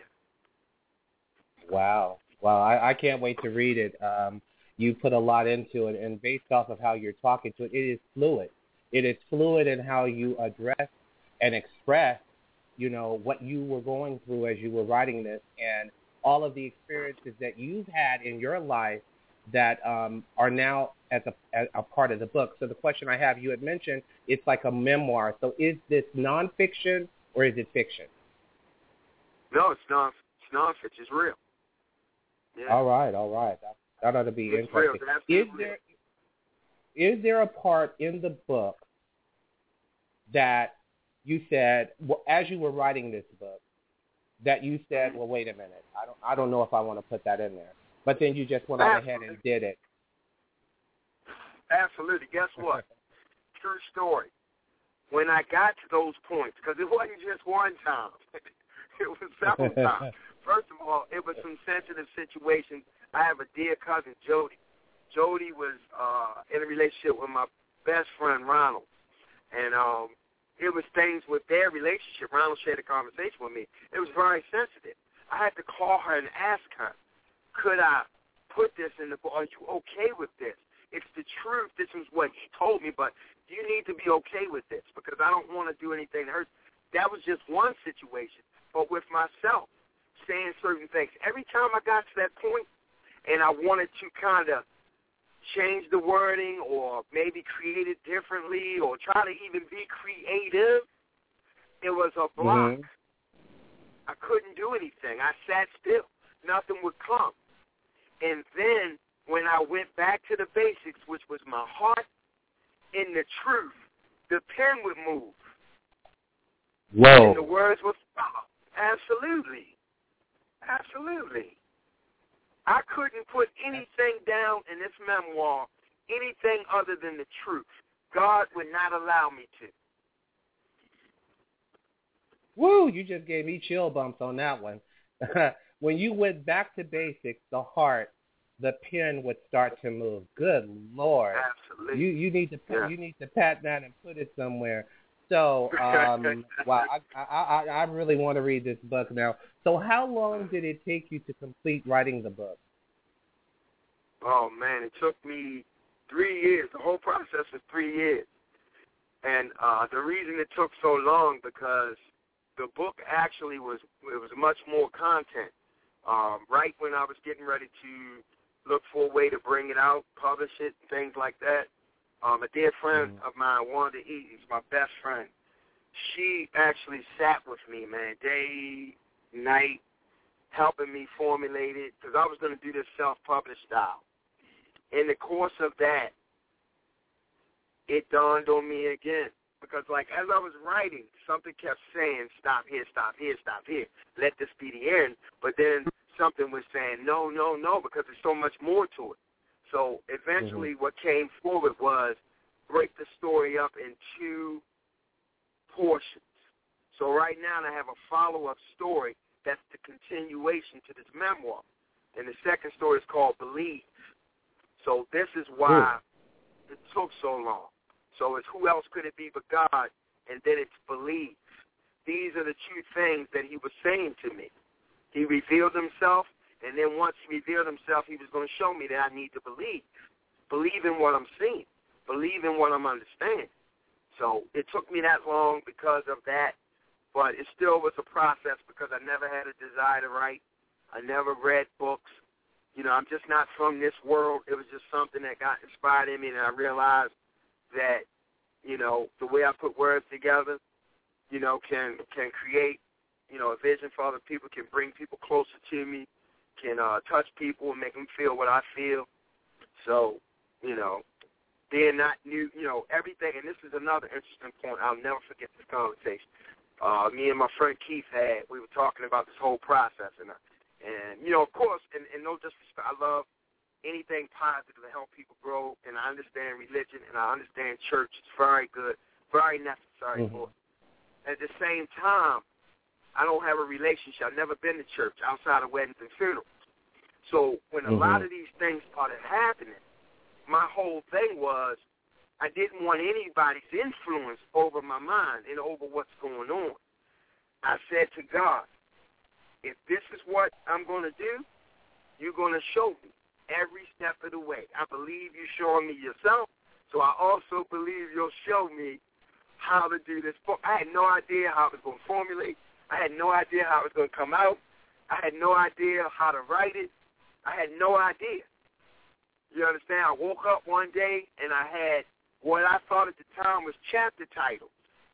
Wow. Wow, I, I can't wait to read it. Um, you put a lot into it, and based off of how you're talking to it, it is fluid. It is fluid in how you address and express, you know, what you were going through as you were writing this, and all of the experiences that you've had in your life that um, are now as a, as a part of the book. So the question I have, you had mentioned it's like a memoir. So is this nonfiction or is it fiction? No, it's non. It's nonfiction. It's real. Yeah. All right, all right. That, that ought to be it's interesting. Real. Is there is there a part in the book that you said, well, as you were writing this book, that you said, well, wait a minute, I don't I don't know if I want to put that in there. But then you just went on ahead and did it. Absolutely. Guess what? True story. When I got to those points, because it wasn't just one time. It was several times. First of all, it was some sensitive situations. I have a dear cousin, Jody. Jody was uh, in a relationship with my best friend, Ronald. And um, it was things with their relationship. Ronald shared a conversation with me. It was very sensitive. I had to call her and ask her, could I put this in the book? Are you okay with this? It's the truth. This is what he told me, but you need to be okay with this because I don't want to do anything that hurts. That was just one situation. But with myself, saying certain things, every time I got to that point and I wanted to kind of change the wording or maybe create it differently or try to even be creative, it was a block. Mm-hmm. I couldn't do anything. I sat still. Nothing would come. And then when I went back to the basics, which was my heart and the truth, the pen would move. Whoa. And the words would follow. Absolutely. Absolutely. I couldn't put anything down in this memoir, anything other than the truth. God would not allow me to. Woo, you just gave me chill bumps on that one. When you went back to basics, the heart, the pen would start to move. Good Lord. Absolutely. You you need to yeah. you need to pat that and put it somewhere. So, um, wow, I, I I really want to read this book now. So how long did it take you to complete writing the book? Oh, man, it took me three years. The whole process was three years. And uh, the reason it took so long because the book actually was, it was much more content. Um, right when I was getting ready to look for a way to bring it out, publish it, things like that, um, a dear friend mm-hmm. of mine, Wanda Eaton, my best friend, she actually sat with me, man, day, night, helping me formulate it, because I was going to do this self-published style. In the course of that, it dawned on me again. Because, like, as I was writing, something kept saying, stop here, stop here, stop here. Let this be the end. But then something was saying, no, no, no, because there's so much more to it. So eventually mm-hmm. what came forward was break the story up in two portions. So right now I have a follow-up story that's the continuation to this memoir. And the second story is called Believe. So this is why mm. it took so long. So it's who else could it be but God, and then it's believe. These are the two things that he was saying to me. He revealed himself, and then once he revealed himself, he was going to show me that I need to believe. Believe in what I'm seeing. Believe in what I'm understanding. So it took me that long because of that, but it still was a process because I never had a desire to write. I never read books. You know, I'm just not from this world. It was just something that got inspired in me, and I realized that, you know, the way I put words together, you know, can can create, you know, a vision for other people, can bring people closer to me, can uh, touch people and make them feel what I feel. So, you know, they're not new, you know, everything. And this is another interesting point. I'll never forget this conversation. Uh, me and my friend Keith had, we were talking about this whole process. And, and you know, of course, and, and no disrespect, I love anything positive to help people grow, and I understand religion, and I understand church. It's very good, very necessary mm-hmm. for it. At the same time, I don't have a relationship. I've never been to church outside of weddings and funerals. So when a mm-hmm. lot of these things started happening, my whole thing was I didn't want anybody's influence over my mind and over what's going on. I said to God, if this is what I'm going to do, you're going to show me every step of the way. I believe you're showing me yourself, so I also believe you'll show me how to do this book. I had no idea how it was going to formulate. I had no idea how it was going to come out. I had no idea how to write it. I had no idea. You understand? I woke up one day, and I had what I thought at the time was chapter titles.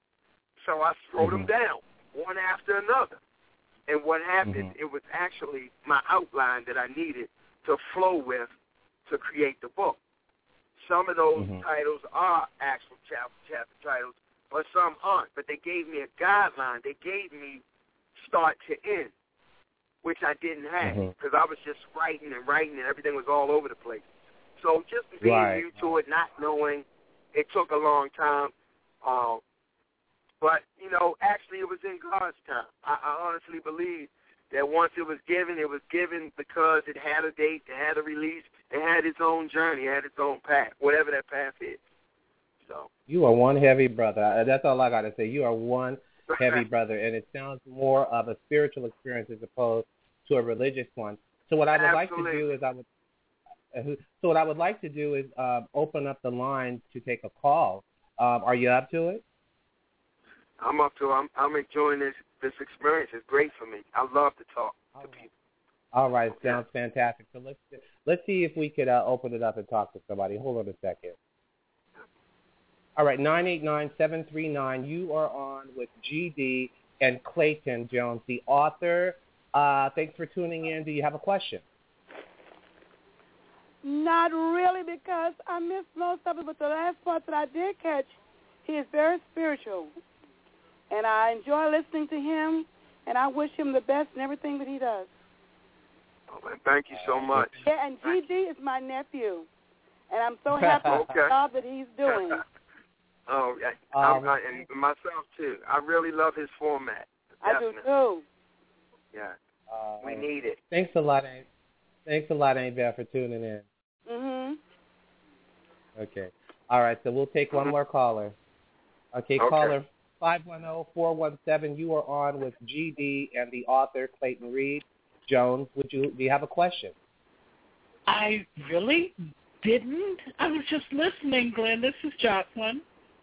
So I wrote mm-hmm. them down, one after another. And what happened, mm-hmm. it was actually my outline that I needed to flow with to create the book. Some of those mm-hmm. titles are actual chapter, chapter titles, but some aren't. But they gave me a guideline. They gave me start to end, which I didn't have because mm-hmm. I was just writing and writing and everything was all over the place. So just being right. new to it, not knowing, it took a long time. Um, but, you know, actually it was in God's time. I, I honestly believe that once it was given, it was given because it had a date, it had a release, it had its own journey, it had its own path, whatever that path is. So you are one heavy brother. That's all I got to say. You are one heavy brother, and it sounds more of a spiritual experience as opposed to a religious one. So what I would Absolutely. like to do is I would. So what I would like to do is uh, open up the line to take a call. Um, are you up to it? I'm up to it. I'm, I'm enjoying this, this experience. It's great for me. I love to talk to people. All right, sounds fantastic. So let's let's see if we could uh, open it up and talk to somebody. Hold on a second. All right, nine eight nine, seven three nine. You are on with G D and Clayton Jones, the author. Uh, thanks for tuning in. Do you have a question? Not really, because I missed most of it, but the last part that I did catch, he is very spiritual. And I enjoy listening to him, and I wish him the best in everything that he does. Oh, man, thank you so much. Yeah, and G D is my nephew, and I'm so happy with the job that he's doing. Oh, yeah, um, I, and myself, too. I really love his format. Definitely. I do, too. Yeah, uh, we need it. Thanks a lot, Aunt. Thanks a lot, Aunt Beth, for tuning in. Mhm. Okay. All right, so we'll take one more caller. Okay, okay. caller five one zero, four one seven. You are on with G D and the author, Clayton Reed Jones. Would you, do you have a question? I really didn't. I was just listening, Glenn. This is Jocelyn.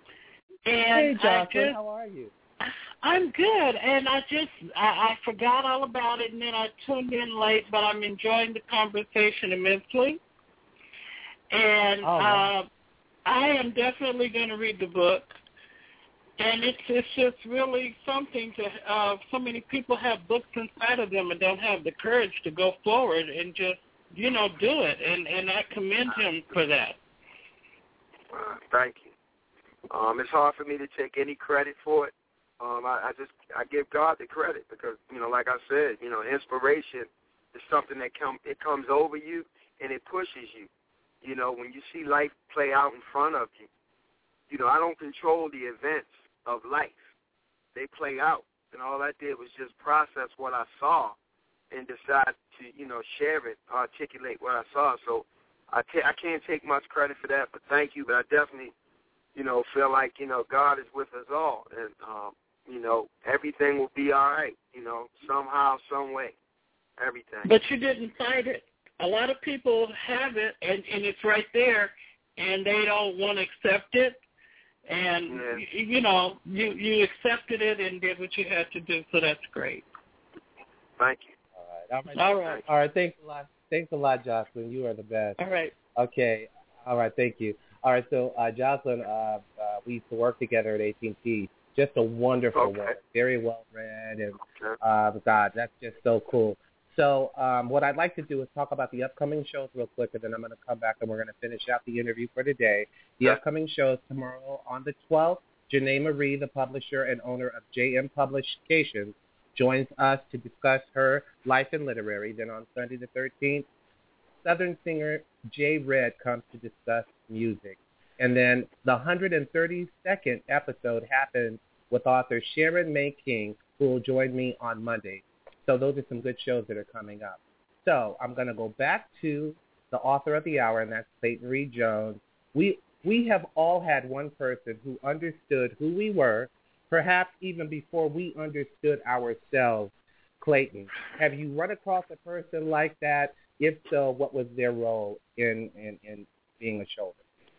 And hey, Jocelyn, just, how are you? I'm good, and I just, I, I forgot all about it, and then I tuned in late, but I'm enjoying the conversation immensely. And oh, wow. uh, I am definitely going to read the book. And it's it's just really something to, uh, so many people have books inside of them and don't have the courage to go forward and just, you know, do it. And, and I commend him for that. Uh, thank you. Um, it's hard for me to take any credit for it. Um, I, I just, I give God the credit because, you know, like I said, you know, inspiration is something that come, it comes over you and it pushes you. You know, when you see life play out in front of you, you know, I don't control the events of life. They play out, and all I did was just process what I saw and decide to, you know, share it, articulate what I saw. So I, t- I can't take much credit for that, but thank you. But I definitely, you know, feel like, you know, God is with us all, and, um, you know, everything will be all right, you know, somehow, some way, everything. But you didn't fight it. A lot of people have it, and, and it's right there, and they don't want to accept it. And, yeah. you, you know, you, you accepted it and did what you had to do, so that's great. Thank you. All right. All right. All right. Thanks a lot. Thanks a lot, Jocelyn. You are the best. All right. Okay. All right. Thank you. All right. So, uh, Jocelyn, uh, uh, we used to work together at A T and T. Just a wonderful okay. woman. Very well read. And, okay. uh, God, that's just so cool. So um, what I'd like to do is talk about the upcoming shows real quick, and then I'm going to come back and we're going to finish out the interview for today. The yeah. upcoming shows tomorrow on the twelfth, Janae Marie, the publisher and owner of J M Publications, joins us to discuss her life and literary. Then on Sunday the thirteenth, Southern singer Jay Red comes to discuss music. And then the one hundred thirty-second episode happens with author Sharon May King, who will join me on Monday. So those are some good shows that are coming up. So I'm going to go back to the author of the hour, and that's Clayton Reed Jones. We we have all had one person who understood who we were, perhaps even before we understood ourselves. Clayton, have you run across a person like that? If so, what was their role in, in, in being a shoulder?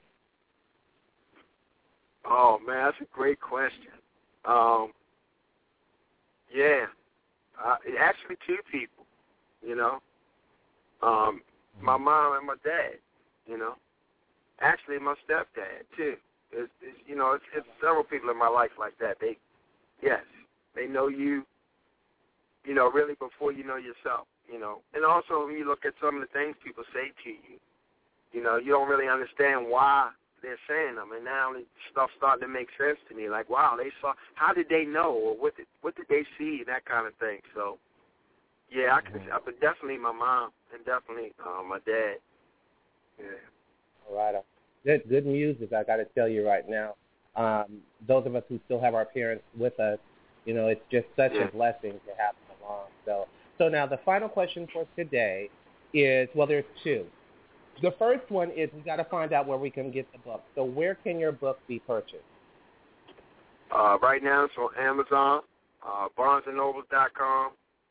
Oh, man, that's a great question. Um, yeah. Uh, actually, two people, you know. Um, my mom and my dad, you know. Actually, my stepdad, too. It's, it's, you know, it's, it's several people in my life like that. They, yes, they know you, you know, really before you know yourself, you know. And also, when you look at some of the things people say to you, you know, you don't really understand why they're saying them. And now stuff starting to make sense to me. Like, wow, they saw, how did they know? Or what did, what did they see? That kind of thing. So, yeah, I can, but definitely my mom and definitely uh, my dad. Yeah. All right. Good, good music, I got to tell you right now. Um, those of us who still have our parents with us, you know, it's just such yeah. a blessing to have them along. So, so now the final question for today is, well, there's two. The first one is we got to find out where we can get the book. So where can your book be purchased? Uh, right now it's on Amazon, uh, Barnes and Noble dot com,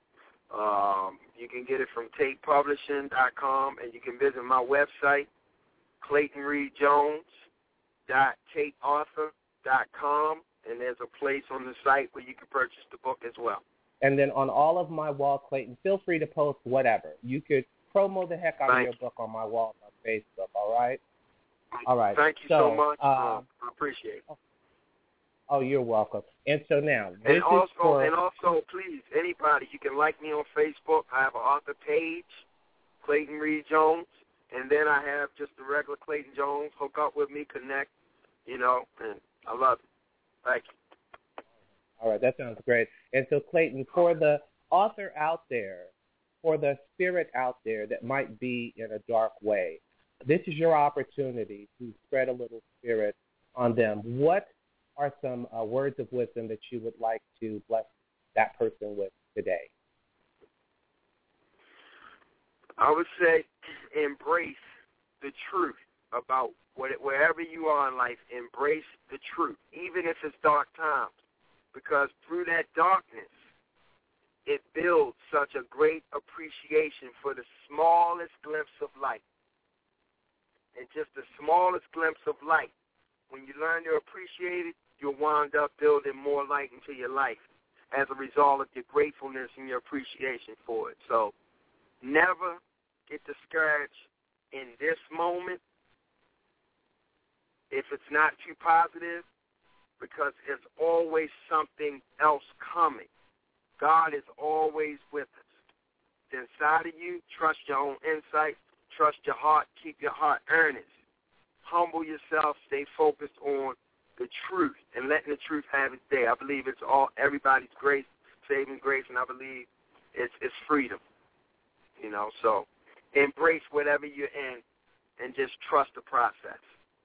Um, you can get it from tate publishing dot com, and you can visit my website, clayton reed jones dot tate author dot com, and there's a place on the site where you can purchase the book as well. And then on all of my walls, Clayton, feel free to post whatever. You could promo the heck out Thank of your you. book on my walls on Facebook, all right? All right. Thank you so, so much. Um, um, I appreciate it. Oh, you're welcome. And so now, this And also, is for... and also, please, anybody, you can like me on Facebook. I have an author page, Clayton Reed Jones, and then I have just the regular Clayton Jones. Hook up with me, connect, you know, and I love it. Thank you. All right, that sounds great. And so, Clayton, for the author out there, for the spirit out there that might be in a dark way, this is your opportunity to spread a little spirit on them. What are some uh, words of wisdom that you would like to bless that person with today? I would say embrace the truth about what, wherever you are in life. Embrace the truth, even if it's dark times, because through that darkness, it builds such a great appreciation for the smallest glimpse of light. And just the smallest glimpse of light, when you learn to appreciate it, you'll wind up building more light into your life as a result of your gratefulness and your appreciation for it. So never get discouraged in this moment if it's not too positive, because there's always something else coming. God is always with us. It's inside of you. Trust your own insight. Trust your heart. Keep your heart earnest. Humble yourself. Stay focused on the truth and letting the truth have its day. I believe it's all everybody's grace, saving grace, and I believe it's it's freedom. You know, so embrace whatever you're in and just trust the process.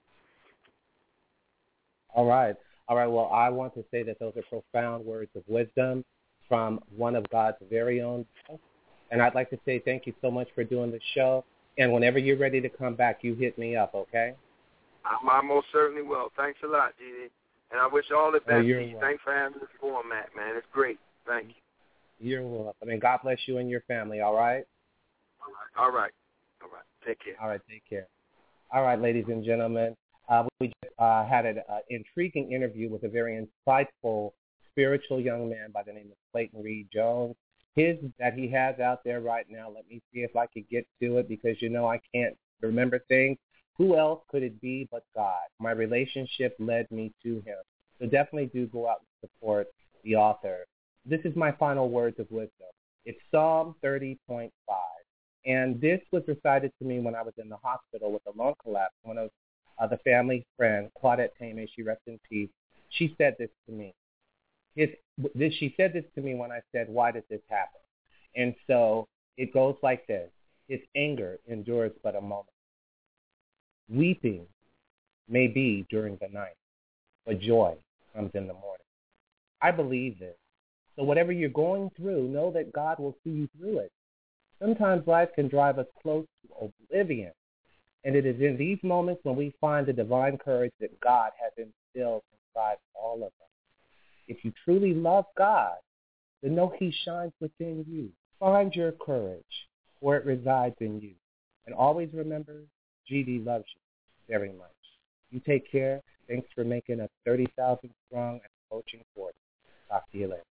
All right. All right. Well, I want to say that those are profound words of wisdom from one of God's very own. And I'd like to say thank you so much for doing the show. And whenever you're ready to come back, you hit me up, okay? I, I most certainly will. Thanks a lot, G D. And I wish all the best Oh, to you're you. welcome. Thanks for having this format, man. It's great. Thank you. You're welcome. And God bless you and your family, all right? All right. All right. All right. Take care. All right. Take care. All right, ladies and gentlemen. Uh, we just uh, had an uh, intriguing interview with a very insightful, spiritual young man by the name of Clayton Reed Jones. His that he has out there right now, let me see if I could get to it, because, you know, I can't remember things. Who else could it be but God? My relationship led me to him. So definitely do go out and support the author. This is my final words of wisdom. It's Psalm thirty point five. And this was recited to me when I was in the hospital with a lung collapse. One of uh, the family friend, Claudette Tame, she rests in peace, she said this to me. His, this, she said this to me when I said, why did this happen? And so it goes like this. His anger endures but a moment. Weeping may be during the night, but joy comes in the morning. I believe this. So whatever you're going through, know that God will see you through it. Sometimes life can drive us close to oblivion, and it is in these moments when we find the divine courage that God has instilled inside all of us. If you truly love God, then know he shines within you. Find your courage where it resides in you. And always remember, G D loves you very much. You take care. Thanks for making us thirty thousand strong and approaching forty. Talk to you later.